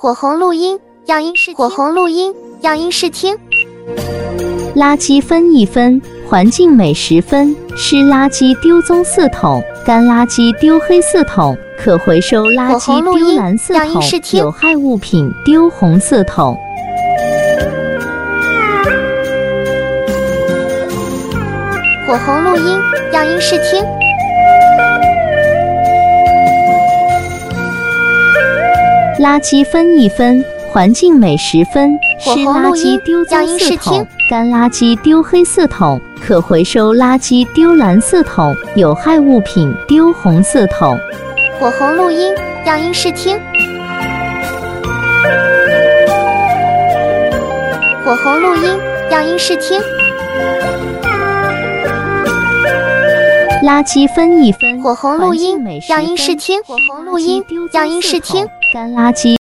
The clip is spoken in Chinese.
火红录音样音试听，火红录音样音试听。 垃圾分1分，环境美10分。湿垃圾丢棕色桶，干垃圾丢黑色桶，可回收垃圾丢蓝色桶，有害物品丢红色桶。 火红录音样音试听。 垃圾分1分，环境美10分。湿垃圾丢棕色桶，干垃圾丢黑色桶，可回收垃圾丢蓝色桶，有害物品丢红色桶。 火红录音样音试听。火红录音样音试听。 垃圾分1分， 火红录音样音试听。火红录音样音试听。 干垃圾